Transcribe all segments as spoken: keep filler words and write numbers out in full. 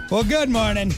Well, good morning.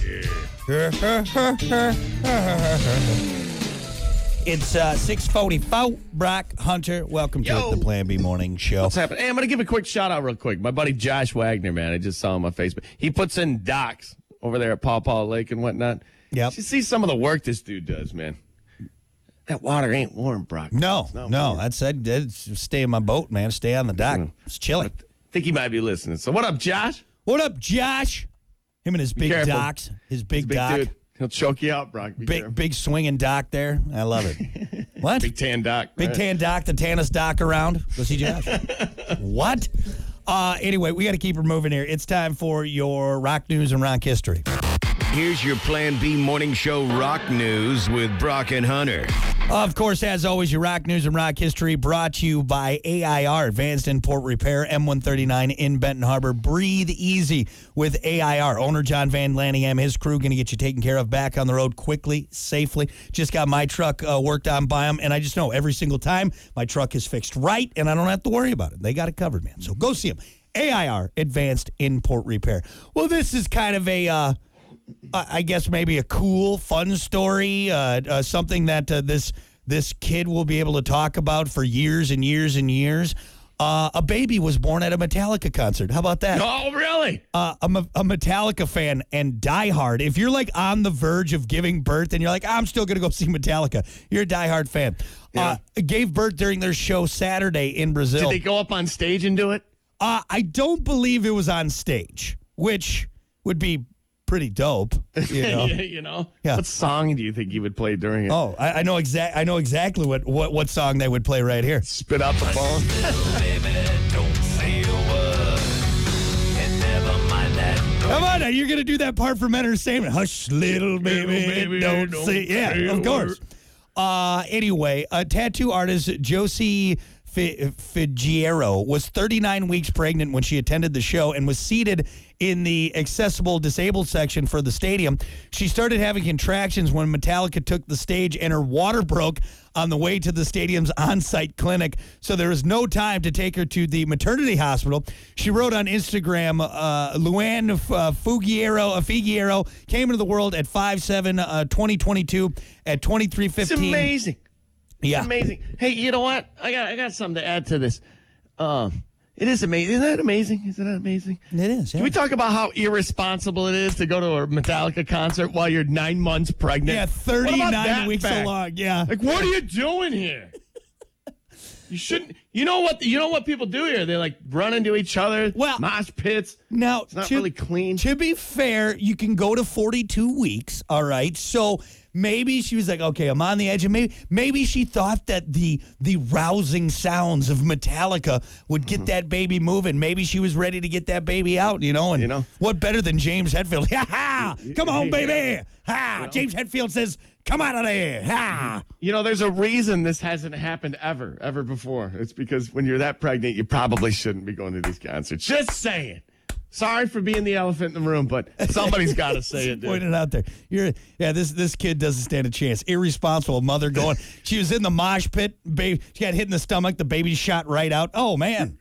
It's uh, six forty-four. Brock Hunter, welcome Yo. to the Plan B Morning Show. What's happening? Hey, I'm going to give a quick shout out real quick. My buddy Josh Wagner, man, I just saw him on Facebook. He puts in docs over there at Paw Paw Lake and whatnot. Yep. You see some of the work this dude does, man. That water ain't warm, Brock. No, It's not no, warm. that's it. It's stay in my boat, man. Stay on the dock. It's chilly. I think he might be listening. So what up, Josh? What up, Josh? Him and his big careful. docks. His big, Big dock. dude. He'll choke you out, Brock. Be Big, careful. big swinging dock there. I love it. What? Big tan doc. Big right? tan dock, the tannest dock around. Go see Josh. What? Uh, anyway, we got to keep her moving here. It's time for your rock news and rock history. Here's your Plan B Morning Show rock news with Brock and Hunter. Of course, as always, your rock news and rock history brought to you by A I R, Advanced Import Repair, M one thirty-nine in Benton Harbor. Breathe easy with A I R. Owner John Van Lanningham, his crew, going to get you taken care of back on the road quickly, safely. Just got my truck uh, worked on by them, and I just know every single time my truck is fixed right, and I don't have to worry about it. They got it covered, man. So go see them. A I R, Advanced Import Repair. Well, this is kind of a... Uh, I guess maybe a cool, fun story, uh, uh, something that uh, this this kid will be able to talk about for years and years and years. Uh, a baby was born at a Metallica concert. How about that? Oh, really? Uh, I'm a, a Metallica fan and diehard. If you're like on the verge of giving birth and you're like, I'm still going to go see Metallica, you're a diehard fan. Yeah. Uh, gave birth during their show Saturday in Brazil. Did they go up on stage and do it? Uh, I don't believe it was on stage, which would be pretty dope. You know? yeah, you know? Yeah. What song do you think you would play during it? Oh, I, I know exact. I know exactly what, what, what song they would play right here. Spit out the phone. Come on, now, you're gonna do that part for men entertainment. Hush, little baby, baby, don't, don't say. Yeah, say of a course. Uh, anyway, a tattoo artist Josie F- Figueroa was thirty-nine weeks pregnant when she attended the show and was seated in the accessible disabled section for the stadium. She started having contractions when Metallica took the stage and her water broke on the way to the stadium's on-site clinic, so there was no time to take her to the maternity hospital. She wrote on Instagram, uh, Luann uh, Figueroa, uh, Figueroa came into the world at five seven, uh, twenty twenty-two at twenty-three fifteen. It's amazing. Yeah. It's amazing. Hey, you know what? I got I got something to add to this. Um, it is amazing. Isn't that amazing? Isn't that amazing? It is, yeah. Can we talk about how irresponsible it is to go to a Metallica concert while you're nine months pregnant? Yeah, What about thirty-nine that weeks fact? along. Yeah. Like, what are you doing here? You shouldn't. You know what? You know what people do here? They like run into each other. Well- mosh pits. Now, It's not to, really clean. To be fair, you can go to forty-two weeks, all right? So maybe she was like, okay, I'm on the edge. And maybe maybe she thought that the the rousing sounds of Metallica would get that baby moving. Maybe she was ready to get that baby out, you know? And You know? what better than James Hetfield? Ha ha! Come on, baby! Ha! James Hetfield says, come out of there! Ha! You know, there's a reason this hasn't happened ever, ever before. It's because when you're that pregnant, you probably shouldn't be going to these concerts. Just saying. Sorry for being the elephant in the room, but somebody's got to say it, dude. Pointed out there. You're yeah. This this kid doesn't stand a chance. Irresponsible mother going. She was in the mosh pit. Baby, she got hit in the stomach. The baby shot right out. Oh man!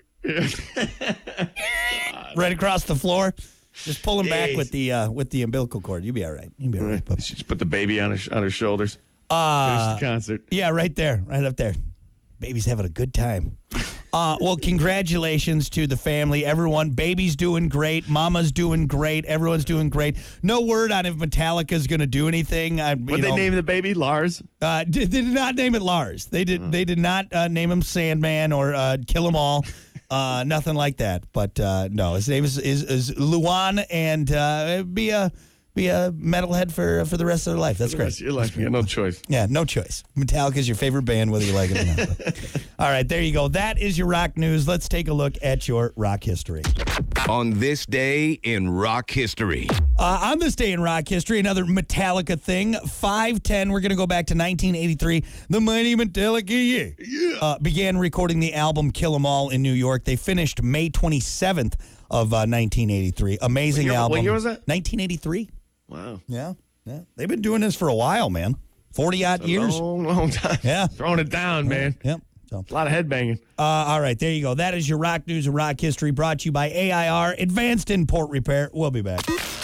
Right across the floor. Just pull him back Jeez. with the uh, with the umbilical cord. You'll be all right. You'll be all right. pup. She just put the baby on her, on her shoulders. Uh, Finish the concert. yeah, right there, right up there. Baby's having a good time. Uh, well, congratulations to the family, everyone. Baby's doing great. Mama's doing great. Everyone's doing great. No word on if Metallica's going to do anything. I, you What they know, name the baby? Lars? Uh, did, they did not name it Lars. They did. They did not uh, name him Sandman or uh, Kill 'Em All. Uh, nothing like that. But uh, no, his name is is, is Luan, and uh, be a be a metalhead for for the rest of their life. That's great. Your life, you got no choice. Yeah, no choice. Metallica's your favorite band, whether you like it or not. All right, there you go. That is your rock news. Let's take a look at your rock history. On this day in rock history. Uh, on this day in rock history, another Metallica thing. five ten, we're going to go back to nineteen eighty-three. The mighty Metallica, yeah. yeah. Uh, began recording the album Kill 'Em All in New York. They finished May twenty-seventh of uh, nineteen eighty-three. Amazing What year- album. what year was that? nineteen eighty-three. Wow. Yeah, yeah. They've been doing this for a while, man. forty-odd years. Long, long time. Yeah. Throwing it down, man. Yep. So. A lot of headbanging. Uh, all right, there you go. That is your rock news and rock history brought to you by A I R, Advanced Import Repair. We'll be back.